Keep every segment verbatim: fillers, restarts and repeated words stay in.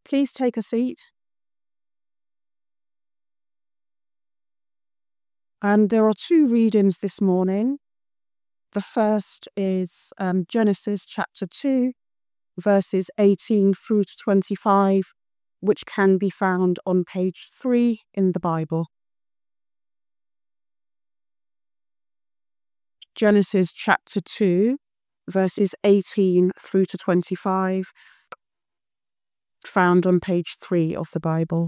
Please take a seat. And there are two readings this morning. The first is um, Genesis chapter two, verses eighteen through to twenty-five, which can be found on page three in the Bible. Genesis chapter two, verses eighteen through to twenty-five, found on page three of the Bible.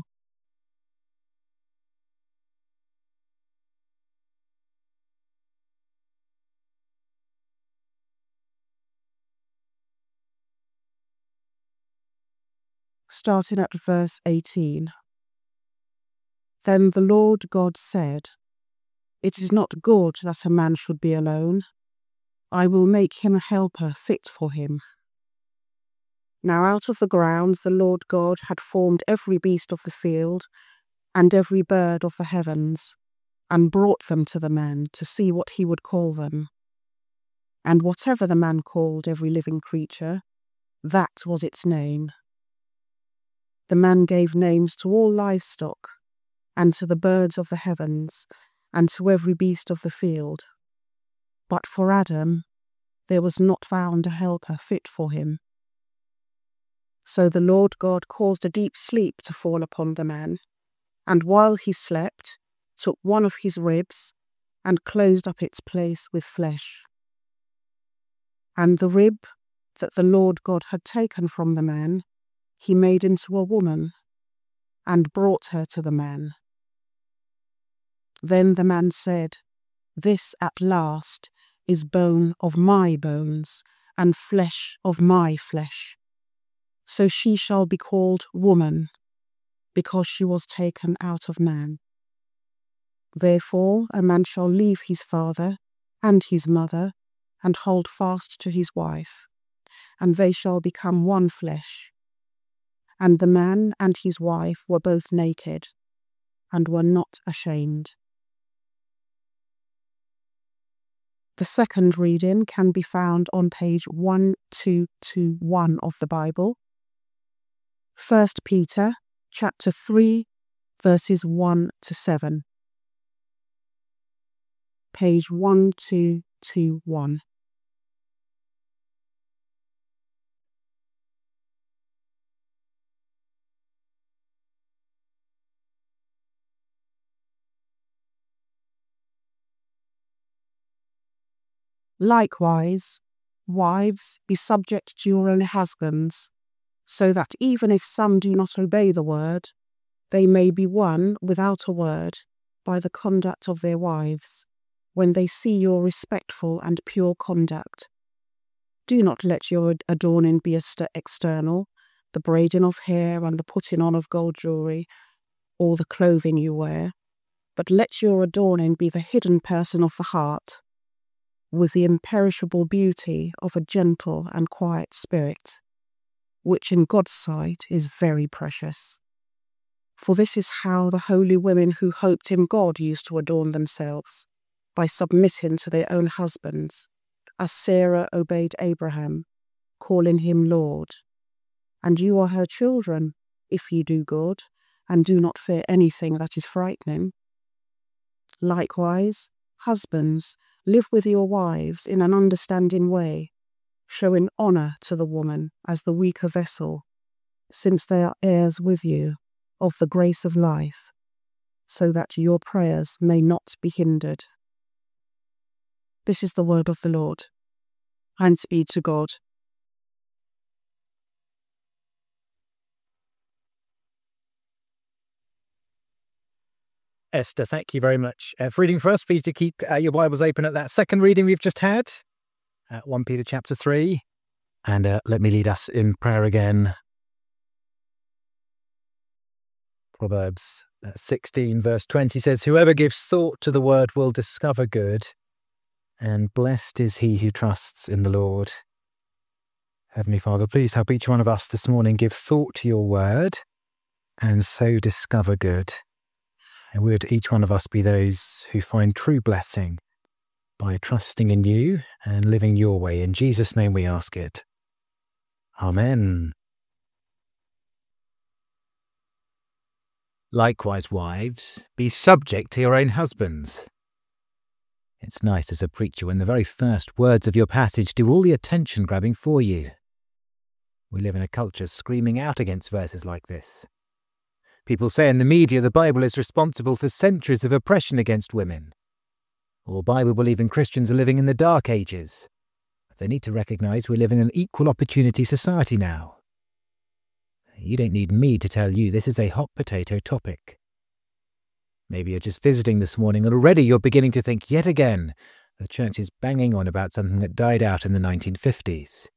Starting at verse eighteen. Then the Lord God said, "It is not good that a man should be alone. I will make him a helper fit for him." Now out of the ground the Lord God had formed every beast of the field and every bird of the heavens, and brought them to the man to see what he would call them. And whatever the man called every living creature, that was its name. The man gave names to all livestock, and to the birds of the heavens, and to every beast of the field. But for Adam there was not found a helper fit for him. So the Lord God caused a deep sleep to fall upon the man, and while he slept, took one of his ribs, and closed up its place with flesh. And the rib that the Lord God had taken from the man, he made into a woman, and brought her to the man. Then the man said, "This at last is bone of my bones, and flesh of my flesh. So she shall be called woman, because she was taken out of man. Therefore a man shall leave his father and his mother, and hold fast to his wife, and they shall become one flesh. And the man and his wife were both naked, and were not ashamed." The second reading can be found on page twelve twenty-one of the Bible. First Peter chapter three, verses one to seven. Page twelve twenty-one. Likewise, wives, be subject to your own husbands, so that even if some do not obey the word, they may be won without a word by the conduct of their wives, when they see your respectful and pure conduct. Do not let your adorning be external, the braiding of hair and the putting on of gold jewelry, or the clothing you wear, but let your adorning be the hidden person of the heart, with the imperishable beauty of a gentle and quiet spirit, which in God's sight is very precious. For this is how the holy women who hoped in God used to adorn themselves, by submitting to their own husbands, as Sarah obeyed Abraham, calling him Lord. And you are her children, if ye do good, and do not fear anything that is frightening. Likewise, husbands, live with your wives in an understanding way, showing honour to the woman as the weaker vessel, since they are heirs with you of the grace of life, so that your prayers may not be hindered. This is the word of the Lord. Thanks be to God. Esther, thank you very much uh, for reading for us. Please do keep uh, your Bibles open at that second reading we've just had, uh, First Peter chapter three. And uh, let me lead us in prayer again. Proverbs uh, sixteen verse twenty says, "Whoever gives thought to the word will discover good, and blessed is he who trusts in the Lord." Heavenly Father, please help each one of us this morning give thought to your word, and so discover good. And would each one of us be those who find true blessing by trusting in you and living your way. In Jesus' name we ask it. Amen. Likewise, wives, be subject to your own husbands. It's nice as a preacher when the very first words of your passage do all the attention-grabbing for you. We live in a culture screaming out against verses like this. People say in the media the Bible is responsible for centuries of oppression against women. Or Bible-believing Christians are living in the Dark Ages. They need to recognise we're living in an equal opportunity society now. You don't need me to tell you this is a hot potato topic. Maybe you're just visiting this morning and already you're beginning to think yet again the church is banging on about something that died out in the nineteen fifties.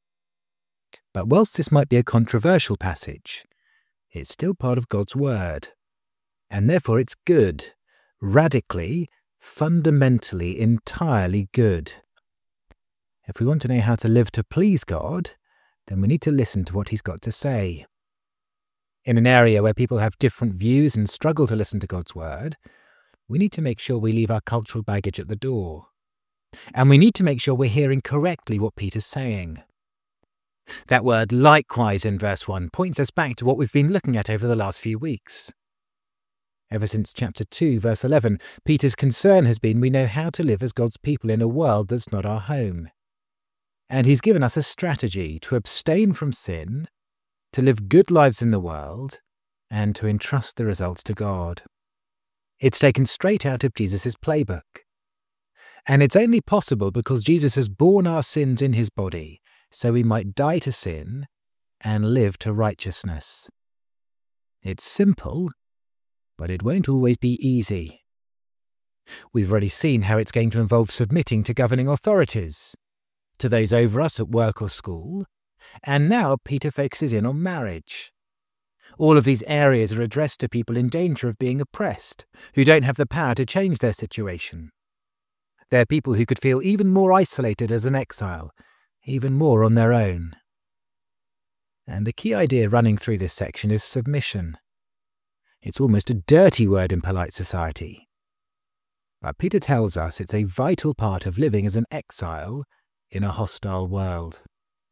But whilst this might be a controversial passage, it's still part of God's Word. And therefore it's good, radically, fundamentally, entirely good. If we want to know how to live to please God, then we need to listen to what He's got to say. In an area where people have different views and struggle to listen to God's Word, we need to make sure we leave our cultural baggage at the door. And we need to make sure we're hearing correctly what Peter's saying. That word likewise in verse one points us back to what we've been looking at over the last few weeks. Ever since chapter two, verse eleven, Peter's concern has been we know how to live as God's people in a world that's not our home. And he's given us a strategy to abstain from sin, to live good lives in the world, and to entrust the results to God. It's taken straight out of Jesus' playbook. And it's only possible because Jesus has borne our sins in his body, so we might die to sin and live to righteousness. It's simple, but it won't always be easy. We've already seen how it's going to involve submitting to governing authorities, to those over us at work or school, and now Peter focuses in on marriage. All of these areas are addressed to people in danger of being oppressed, who don't have the power to change their situation. They're people who could feel even more isolated as an exile, even more on their own. And the key idea running through this section is submission. It's almost a dirty word in polite society. But Peter tells us it's a vital part of living as an exile in a hostile world.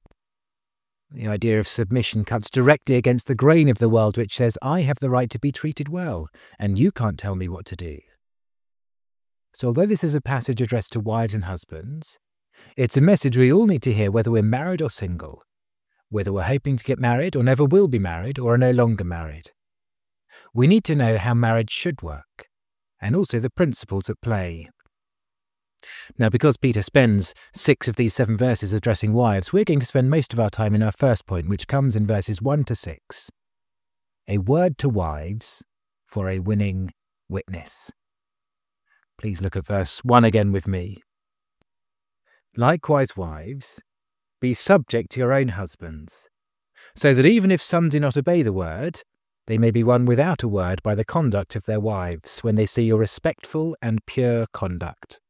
The idea of submission cuts directly against the grain of the world which says, I have the right to be treated well, and you can't tell me what to do. So although this is a passage addressed to wives and husbands, it's a message we all need to hear whether we're married or single, whether we're hoping to get married or never will be married or are no longer married. We need to know how marriage should work, and also the principles at play. Now, because Peter spends six of these seven verses addressing wives, we're going to spend most of our time in our first point, which comes in verses one to six. A word to wives for a winning witness. Please look at verse one again with me. Likewise, wives, be subject to your own husbands, so that even if some do not obey the word, they may be won without a word by the conduct of their wives, when they see your respectful and pure conduct.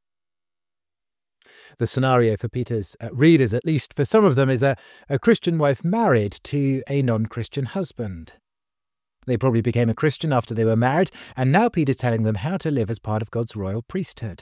The scenario for Peter's uh, readers, at least for some of them, is a, a Christian wife married to a non-Christian husband. They probably became a Christian after they were married, and now Peter's telling them how to live as part of God's royal priesthood.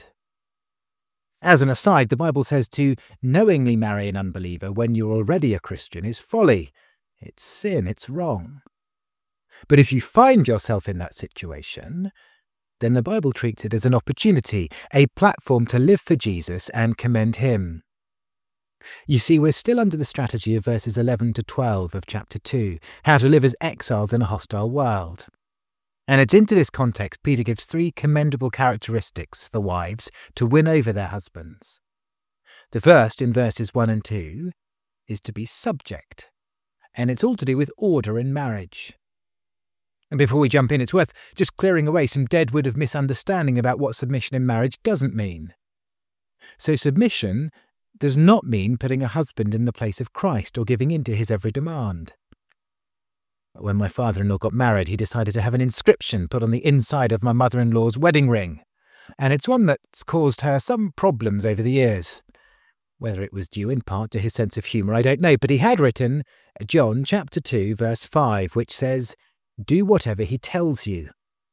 As an aside, the Bible says to knowingly marry an unbeliever when you're already a Christian is folly. It's sin, it's wrong. But if you find yourself in that situation, then the Bible treats it as an opportunity, a platform to live for Jesus and commend him. You see, we're still under the strategy of verses eleven to twelve of chapter two, how to live as exiles in a hostile world. And it's into this context Peter gives three commendable characteristics for wives to win over their husbands. The first, in verses one and two, is to be subject, and it's all to do with order in marriage. And before we jump in, it's worth just clearing away some dead wood of misunderstanding about what submission in marriage doesn't mean. So submission does not mean putting a husband in the place of Christ or giving in to his every demand. When my father-in-law got married, he decided to have an inscription put on the inside of my mother-in-law's wedding ring, and it's one that's caused her some problems over the years. Whether it was due in part to his sense of humour, I don't know, but he had written John chapter two, verse five, which says, do whatever he tells you.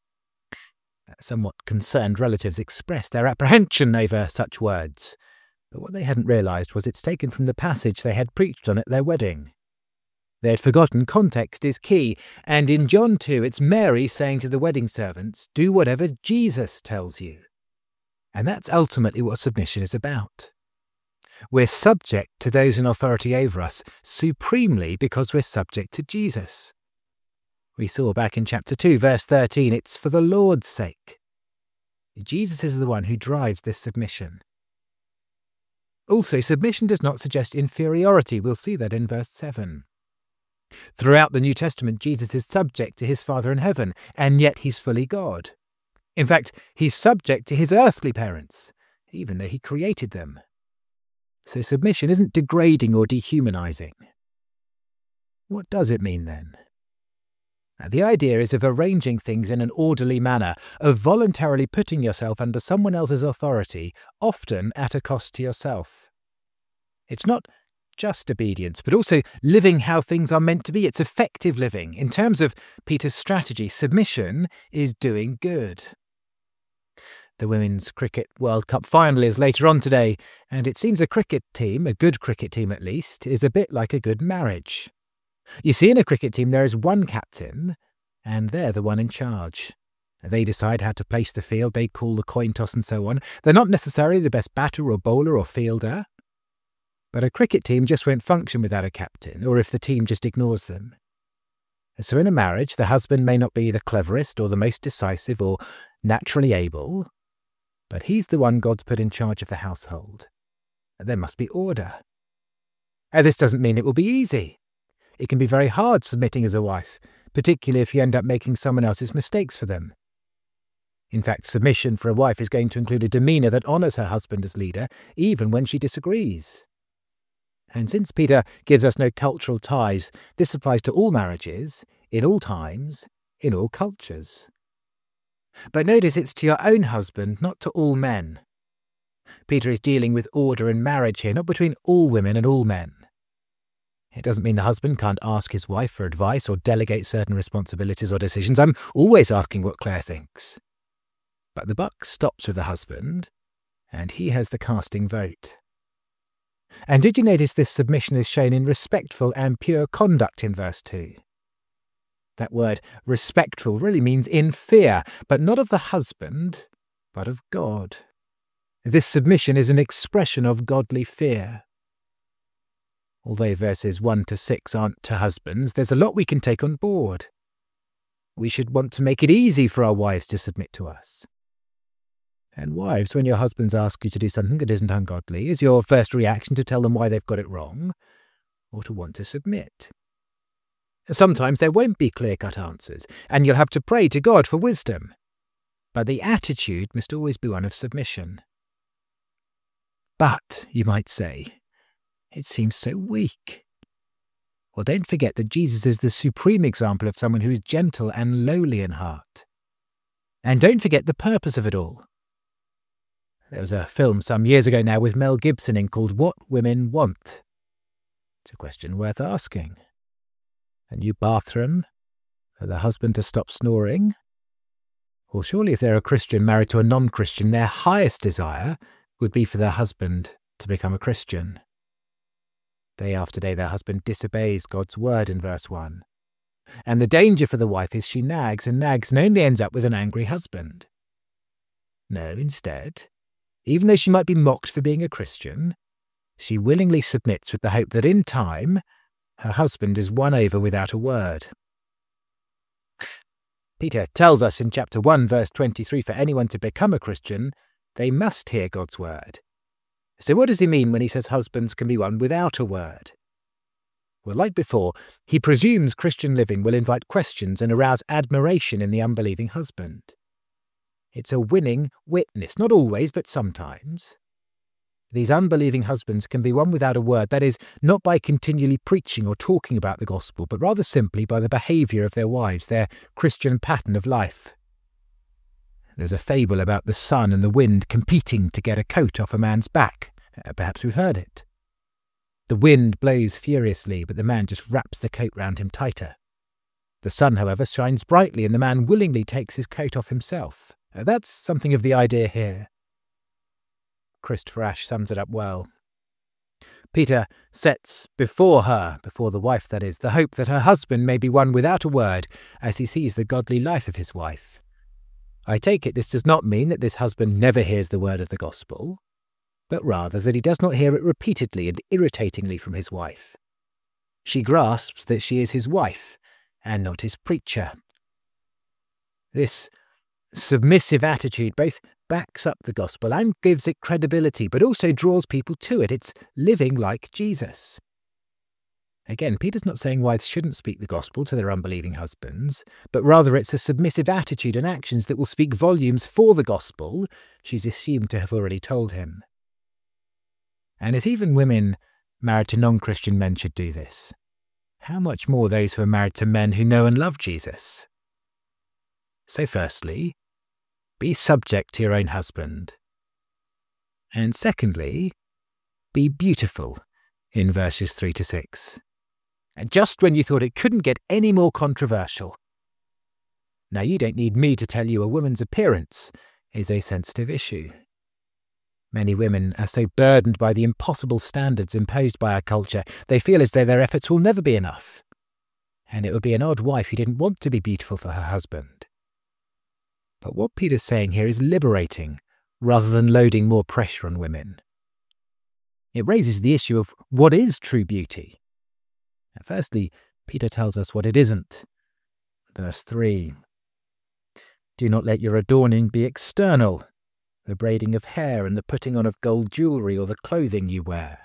Somewhat concerned relatives expressed their apprehension over such words, but what they hadn't realised was it's taken from the passage they had preached on at their wedding. They had forgotten context is key, and in John two it's Mary saying to the wedding servants, "Do whatever Jesus tells you." And that's ultimately what submission is about. We're subject to those in authority over us, supremely because we're subject to Jesus. We saw back in chapter two, verse thirteen, it's for the Lord's sake. Jesus is the one who drives this submission. Also, submission does not suggest inferiority. We'll see that in verse seven. Throughout the New Testament, Jesus is subject to his Father in heaven, and yet he's fully God. In fact, he's subject to his earthly parents, even though he created them. So submission isn't degrading or dehumanizing. What does it mean then? Now, the idea is of arranging things in an orderly manner, of voluntarily putting yourself under someone else's authority, often at a cost to yourself. It's not just obedience, but also living how things are meant to be. It's effective living. In terms of Peter's strategy, submission is doing good. The Women's Cricket World Cup final is later on today, and it seems a cricket team, a good cricket team at least, is a bit like a good marriage. You see, in a cricket team there is one captain, and they're the one in charge. They decide how to place the field, they call the coin toss and so on. They're not necessarily the best batter or bowler or fielder, but a cricket team just won't function without a captain, or if the team just ignores them. So in a marriage, the husband may not be the cleverest or the most decisive or naturally able, but he's the one God's put in charge of the household. There must be order. Now, this doesn't mean it will be easy. It can be very hard submitting as a wife, particularly if you end up making someone else's mistakes for them. In fact, submission for a wife is going to include a demeanour that honours her husband as leader, even when she disagrees. And since Peter gives us no cultural ties, this applies to all marriages, in all times, in all cultures. But notice it's to your own husband, not to all men. Peter is dealing with order in marriage here, not between all women and all men. It doesn't mean the husband can't ask his wife for advice or delegate certain responsibilities or decisions. I'm always asking what Claire thinks. But the buck stops with the husband, and he has the casting vote. And did you notice this submission is shown in respectful and pure conduct in verse two? That word respectful really means in fear, but not of the husband, but of God. This submission is an expression of godly fear. Although verses one to six aren't to husbands, there's a lot we can take on board. We should want to make it easy for our wives to submit to us. And wives, when your husbands ask you to do something that isn't ungodly, is your first reaction to tell them why they've got it wrong, or to want to submit? Sometimes there won't be clear-cut answers, and you'll have to pray to God for wisdom. But the attitude must always be one of submission. But, you might say, it seems so weak. Well, don't forget that Jesus is the supreme example of someone who is gentle and lowly in heart. And don't forget the purpose of it all. There was a film some years ago now with Mel Gibson in called What Women Want. It's a question worth asking. A new bathroom? For the husband to stop snoring? Well, surely if they're a Christian married to a non-Christian, their highest desire would be for their husband to become a Christian. Day after day their husband disobeys God's word in verse one. And the danger for the wife is she nags and nags and only ends up with an angry husband. No, instead, even though she might be mocked for being a Christian, she willingly submits with the hope that in time, her husband is won over without a word. Peter tells us in chapter one, verse twenty-three, for anyone to become a Christian, they must hear God's word. So what does he mean when he says husbands can be won without a word? Well, like before, he presumes Christian living will invite questions and arouse admiration in the unbelieving husband. It's a winning witness, not always, but sometimes. These unbelieving husbands can be won without a word, that is, not by continually preaching or talking about the gospel, but rather simply by the behaviour of their wives, their Christian pattern of life. There's a fable about the sun and the wind competing to get a coat off a man's back. Perhaps we've heard it. The wind blows furiously, but the man just wraps the coat round him tighter. The sun, however, shines brightly, and the man willingly takes his coat off himself. That's something of the idea here. Christopher Ash sums it up well. Peter sets before her, before the wife that is, the hope that her husband may be won without a word as he sees the godly life of his wife. I take it this does not mean that this husband never hears the word of the gospel, but rather that he does not hear it repeatedly and irritatingly from his wife. She grasps that she is his wife and not his preacher. This submissive attitude both backs up the gospel and gives it credibility, but also draws people to it. It's living like Jesus. Again, Peter's not saying wives shouldn't speak the gospel to their unbelieving husbands, but rather it's a submissive attitude and actions that will speak volumes for the gospel she's assumed to have already told him. And if even women married to non-Christian men should do this, how much more those who are married to men who know and love Jesus? So firstly, be subject to your own husband. And secondly, be beautiful in verses three to six. And just when you thought it couldn't get any more controversial. Now, you don't need me to tell you a woman's appearance is a sensitive issue. Many women are so burdened by the impossible standards imposed by our culture, they feel as though their efforts will never be enough. And it would be an odd wife who didn't want to be beautiful for her husband. But what Peter's saying here is liberating, rather than loading more pressure on women. It raises the issue of what is true beauty. Firstly, Peter tells us what it isn't. Verse three. Do not let your adorning be external, the braiding of hair and the putting on of gold jewellery or the clothing you wear.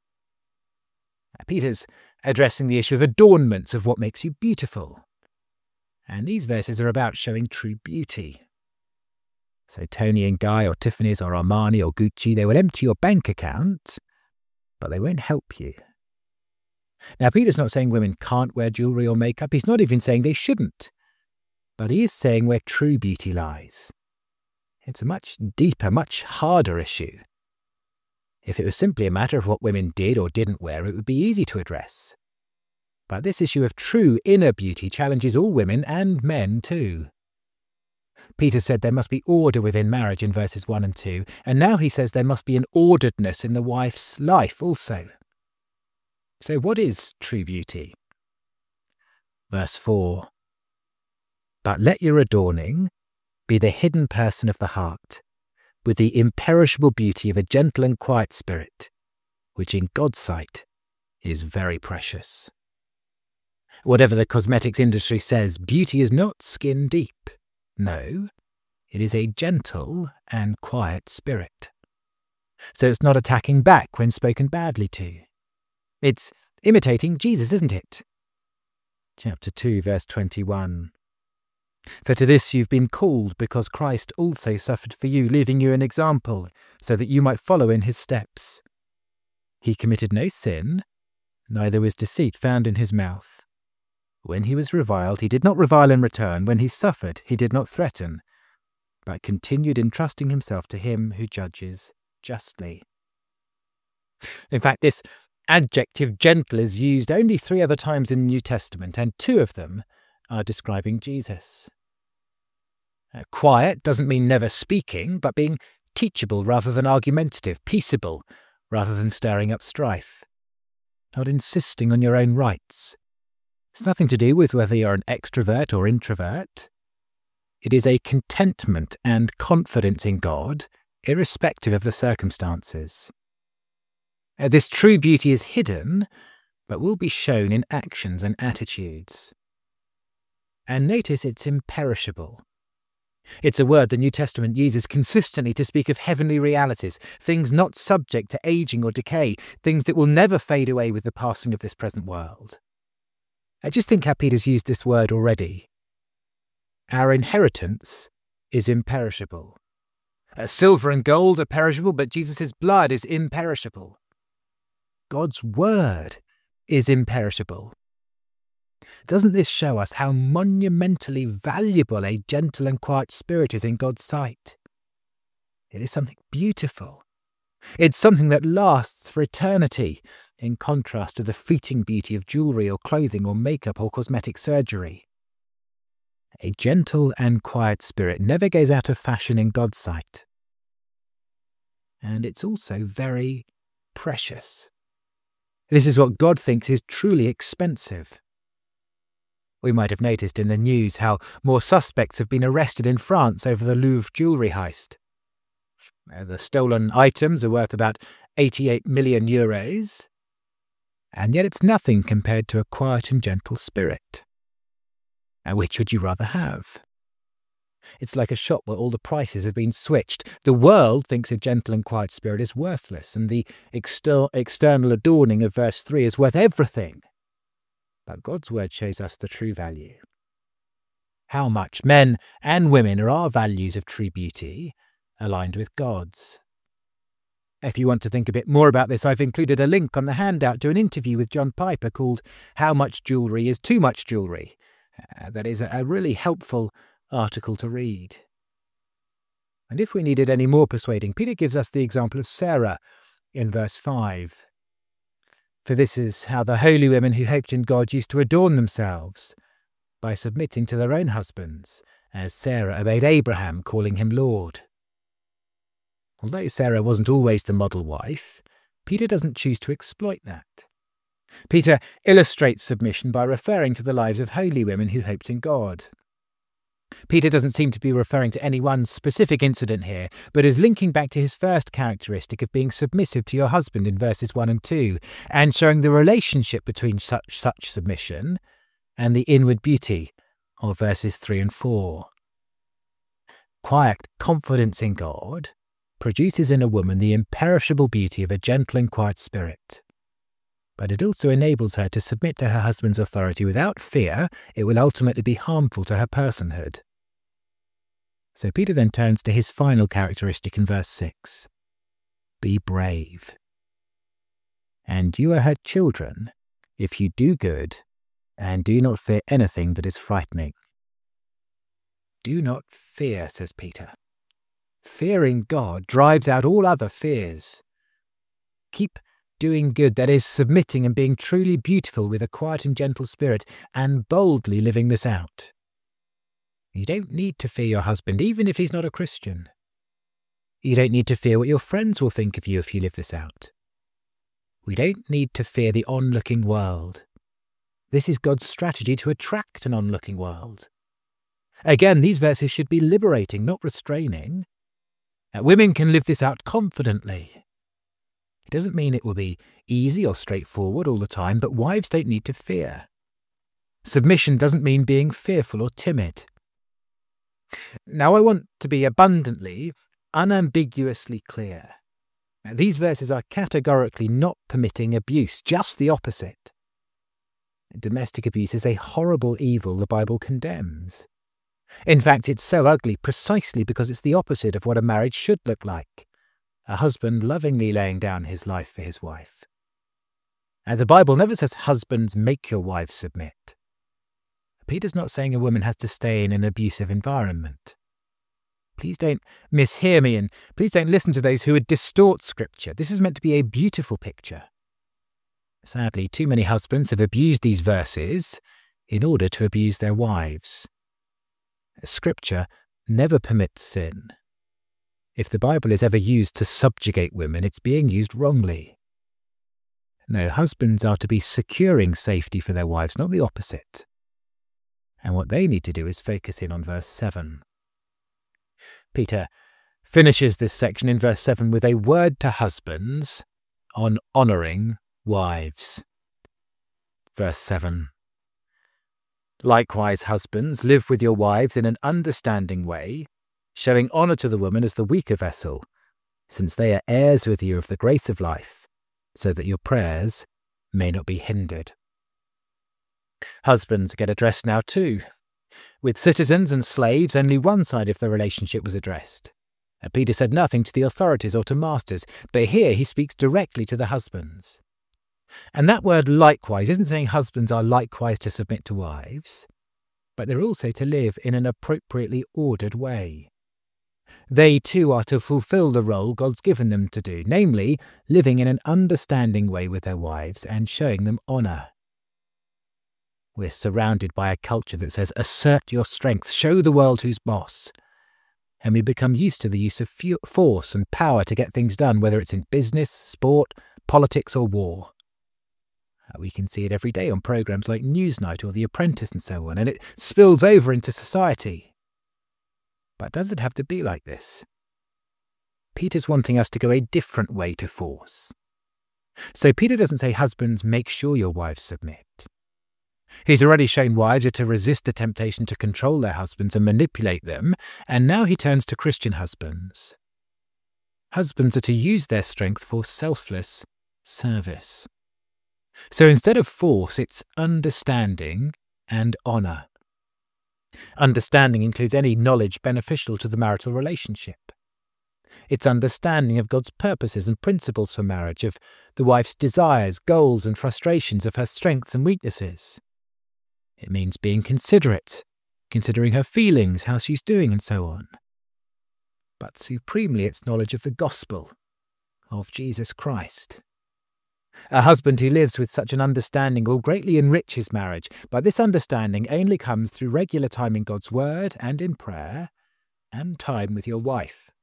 Peter's addressing the issue of adornments, of what makes you beautiful. And these verses are about showing true beauty. So Tony and Guy or Tiffany's or Armani or Gucci, they will empty your bank account, but they won't help you. Now, Peter's not saying women can't wear jewellery or makeup. He's not even saying they shouldn't. But he is saying where true beauty lies. It's a much deeper, much harder issue. If it was simply a matter of what women did or didn't wear, it would be easy to address. But this issue of true inner beauty challenges all women and men too. Peter said there must be order within marriage in verses one and two, and now he says there must be an orderedness in the wife's life also. So what is true beauty? Verse four. But let your adorning be the hidden person of the heart, with the imperishable beauty of a gentle and quiet spirit, which in God's sight is very precious. Whatever the cosmetics industry says, beauty is not skin deep. No, it is a gentle and quiet spirit. So it's not attacking back when spoken badly to. It's imitating Jesus, isn't it? Chapter two, verse twenty-one. For to this you've been called, because Christ also suffered for you, leaving you an example, so that you might follow in his steps. He committed no sin, neither was deceit found in his mouth. When he was reviled, he did not revile in return. When he suffered, he did not threaten, but continued entrusting himself to him who judges justly. In fact, this adjective gentle is used only three other times in the New Testament, and two of them are describing Jesus. Uh, quiet doesn't mean never speaking, but being teachable rather than argumentative, peaceable rather than stirring up strife, not insisting on your own rights. It's nothing to do with whether you're an extrovert or introvert. It is a contentment and confidence in God, irrespective of the circumstances. Uh, this true beauty is hidden, but will be shown in actions and attitudes. And notice it's imperishable. It's a word the New Testament uses consistently to speak of heavenly realities, things not subject to aging or decay, things that will never fade away with the passing of this present world. I just think how Peter's used this word already. Our inheritance is imperishable. Uh, silver and gold are perishable, but Jesus' blood is imperishable. God's word is imperishable. Doesn't this show us how monumentally valuable a gentle and quiet spirit is in God's sight? It is something beautiful. It's something that lasts for eternity, in contrast to the fleeting beauty of jewellery or clothing or makeup or cosmetic surgery. A gentle and quiet spirit never goes out of fashion in God's sight. And it's also very precious. This is what God thinks is truly expensive. We might have noticed in the news how more suspects have been arrested in France over the Louvre jewellery heist. The stolen items are worth about eighty-eight million euros, and yet it's nothing compared to a quiet and gentle spirit. Now, which would you rather have? It's like a shop where all the prices have been switched. The world thinks a gentle and quiet spirit is worthless, and the exter- external adorning of verse three is worth everything. But God's word shows us the true value. How much men and women are our values of true beauty aligned with God's. If you want to think a bit more about this, I've included a link on the handout to an interview with John Piper called How Much Jewellery is Too Much Jewellery. Uh, that is a, a really helpful article to read. And if we needed any more persuading, Peter gives us the example of Sarah in verse five. For this is how the holy women who hoped in God used to adorn themselves, by submitting to their own husbands, as Sarah obeyed Abraham, calling him Lord. Although Sarah wasn't always the model wife, Peter doesn't choose to exploit that. Peter illustrates submission by referring to the lives of holy women who hoped in God. Peter doesn't seem to be referring to any one specific incident here, but is linking back to his first characteristic of being submissive to your husband in verses one and two, and showing the relationship between such such submission and the inward beauty of verses three and four. Quiet confidence in God produces in a woman the imperishable beauty of a gentle and quiet spirit. But it also enables her to submit to her husband's authority without fear it will ultimately be harmful to her personhood. So Peter then turns to his final characteristic in verse six. Be brave. And you are her children if you do good and do not fear anything that is frightening. Do not fear, says Peter. Fearing God drives out all other fears. Keep doing good, that is, submitting and being truly beautiful with a quiet and gentle spirit, and boldly living this out. You don't need to fear your husband, even if he's not a Christian. You don't need to fear what your friends will think of you if you live this out. We don't need to fear the onlooking world. This is God's strategy to attract an onlooking world. Again, these verses should be liberating, not restraining. Uh, women can live this out confidently. It doesn't mean it will be easy or straightforward all the time, but wives don't need to fear. Submission doesn't mean being fearful or timid. Now I want to be abundantly, unambiguously clear. Now, these verses are categorically not permitting abuse, just the opposite. Domestic abuse is a horrible evil the Bible condemns. In fact, it's so ugly precisely because it's the opposite of what a marriage should look like. A husband lovingly laying down his life for his wife. And the Bible never says husbands make your wives submit. Peter's not saying a woman has to stay in an abusive environment. Please don't mishear me, and please don't listen to those who would distort Scripture. This is meant to be a beautiful picture. Sadly, too many husbands have abused these verses in order to abuse their wives. Scripture never permits sin. If the Bible is ever used to subjugate women, it's being used wrongly. No, husbands are to be securing safety for their wives, not the opposite. And what they need to do is focus in on verse seven. Peter finishes this section in verse seven with a word to husbands on honouring wives. Verse seven. Likewise, husbands, live with your wives in an understanding way, showing honour to the woman as the weaker vessel, since they are heirs with you of the grace of life, so that your prayers may not be hindered. Husbands get addressed now too. With citizens and slaves, only one side of the relationship was addressed. Peter said nothing to the authorities or to masters, but here he speaks directly to the husbands. And that word likewise isn't saying husbands are likewise to submit to wives, but they're also to live in an appropriately ordered way. They too are to fulfill the role God's given them to do, namely, living in an understanding way with their wives and showing them honour. We're surrounded by a culture that says, assert your strength, show the world who's boss. And we become used to the use of force and power to get things done, whether it's in business, sport, politics or war. We can see it every day on programmes like Newsnight or The Apprentice and so on, and it spills over into society. But does it have to be like this? Peter's wanting us to go a different way to force. So Peter doesn't say, husbands, make sure your wives submit. He's already shown wives are to resist the temptation to control their husbands and manipulate them, and now he turns to Christian husbands. Husbands are to use their strength for selfless service. So instead of force, it's understanding and honour. Understanding includes any knowledge beneficial to the marital relationship. It's understanding of God's purposes and principles for marriage, of the wife's desires, goals and frustrations, of her strengths and weaknesses. It means being considerate, considering her feelings, how she's doing and so on. But supremely it's knowledge of the gospel, of Jesus Christ. A husband who lives with such an understanding will greatly enrich his marriage, but this understanding only comes through regular time in God's word and in prayer, and time with your wife.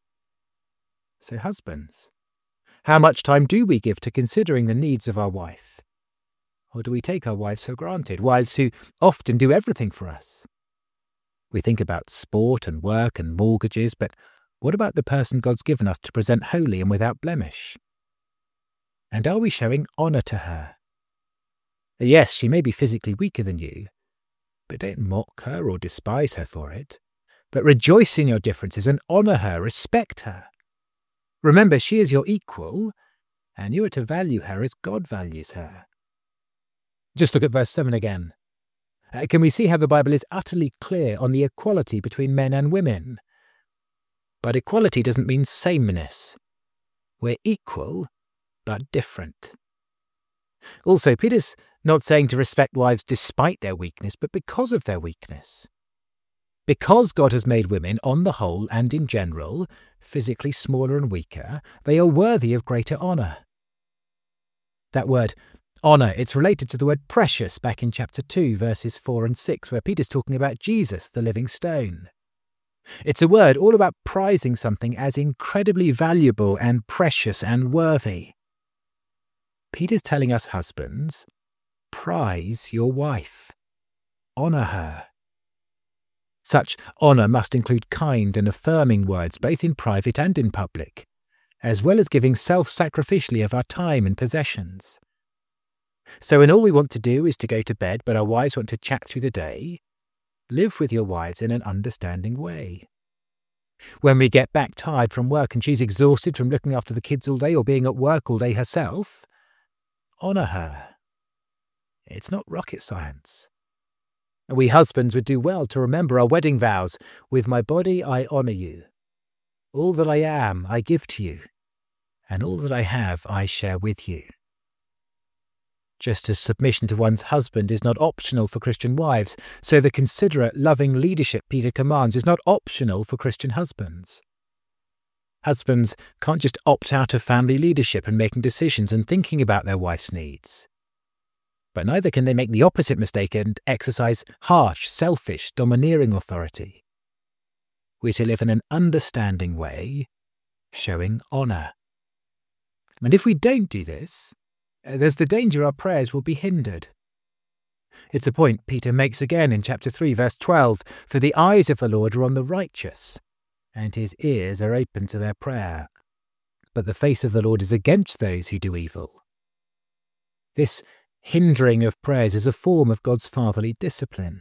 So husbands, how much time do we give to considering the needs of our wife? Or do we take our wives for granted, wives who often do everything for us? We think about sport and work and mortgages, but what about the person God's given us to present holy and without blemish? And are we showing honour to her? Yes, she may be physically weaker than you, but don't mock her or despise her for it, but rejoice in your differences and honour her, respect her. Remember, she is your equal, and you are to value her as God values her. Just look at verse seven again. Uh, can we see how the Bible is utterly clear on the equality between men and women? But equality doesn't mean sameness. We're equal, but different. Also, Peter's not saying to respect wives despite their weakness, but because of their weakness. Because God has made women, on the whole and in general, physically smaller and weaker, they are worthy of greater honour. That word, honour, it's related to the word precious back in chapter two, verses four and six, where Peter's talking about Jesus, the living stone. It's a word all about prizing something as incredibly valuable and precious and worthy. Peter's telling us husbands, prize your wife. Honour her. Such honour must include kind and affirming words both in private and in public, as well as giving self-sacrificially of our time and possessions. So when all we want to do is to go to bed, but our wives want to chat through the day, live with your wives in an understanding way. When we get back tired from work and she's exhausted from looking after the kids all day or being at work all day herself, honour her. It's not rocket science. We husbands would do well to remember our wedding vows. With my body I honour you. All that I am I give to you, and all that I have I share with you. Just as submission to one's husband is not optional for Christian wives, so the considerate, loving leadership Peter commands is not optional for Christian husbands. Husbands can't just opt out of family leadership and making decisions and thinking about their wife's needs. But neither can they make the opposite mistake and exercise harsh, selfish, domineering authority. We're to live in an understanding way, showing honour. And if we don't do this, there's the danger our prayers will be hindered. It's a point Peter makes again in chapter three, verse twelve, for the eyes of the Lord are on the righteous, and his ears are open to their prayer. But the face of the Lord is against those who do evil. This hindering of prayers is a form of God's fatherly discipline.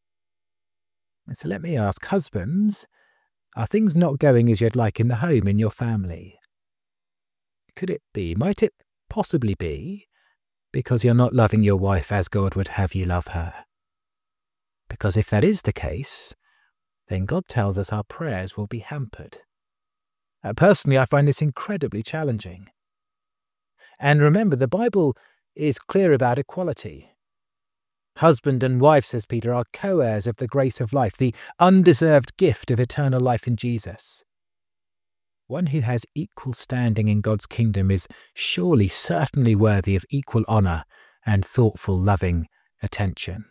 So let me ask, husbands, are things not going as you'd like in the home, in your family? Could it be, might it possibly be, because you're not loving your wife as God would have you love her? Because if that is the case, then God tells us our prayers will be hampered. Uh, personally, I find this incredibly challenging. And remember, the Bible is clear about equality. Husband and wife, says Peter, are co-heirs of the grace of life, the undeserved gift of eternal life in Jesus. One who has equal standing in God's kingdom is surely, certainly worthy of equal honour and thoughtful, loving attention.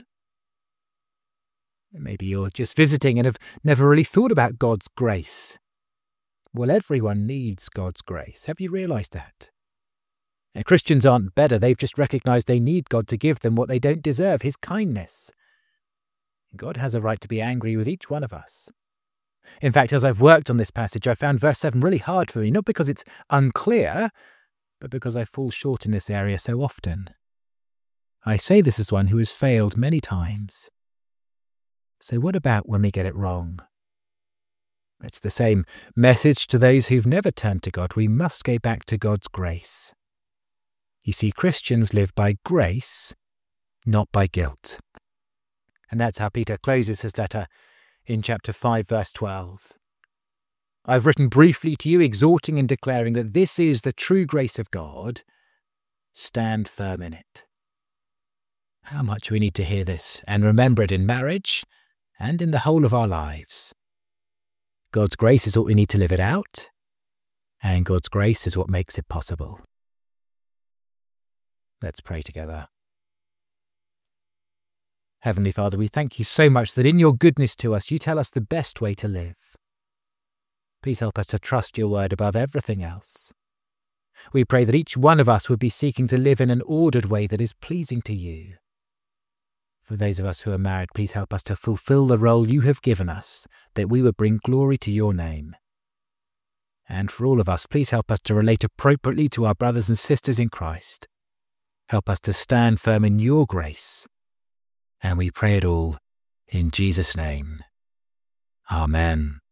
Maybe you're just visiting and have never really thought about God's grace. Well, everyone needs God's grace. Have you realised that? Now, Christians aren't better, they've just recognised they need God to give them what they don't deserve, his kindness. God has a right to be angry with each one of us. In fact, as I've worked on this passage, I found verse seven really hard for me, not because it's unclear, but because I fall short in this area so often. I say this as one who has failed many times. So what about when we get it wrong? It's the same message to those who've never turned to God. We must go back to God's grace. You see, Christians live by grace, not by guilt. And that's how Peter closes his letter in chapter five, verse twelve. I've written briefly to you, exhorting and declaring that this is the true grace of God. Stand firm in it. How much we need to hear this and remember it in marriage and in the whole of our lives. God's grace is what we need to live it out, and God's grace is what makes it possible. Let's pray together. Heavenly Father, we thank you so much that in your goodness to us, you tell us the best way to live. Please help us to trust your word above everything else. We pray that each one of us would be seeking to live in an ordered way that is pleasing to you. For those of us who are married, please help us to fulfill the role you have given us, that we would bring glory to your name. And for all of us, please help us to relate appropriately to our brothers and sisters in Christ. Help us to stand firm in your grace. And we pray it all in Jesus' name. Amen.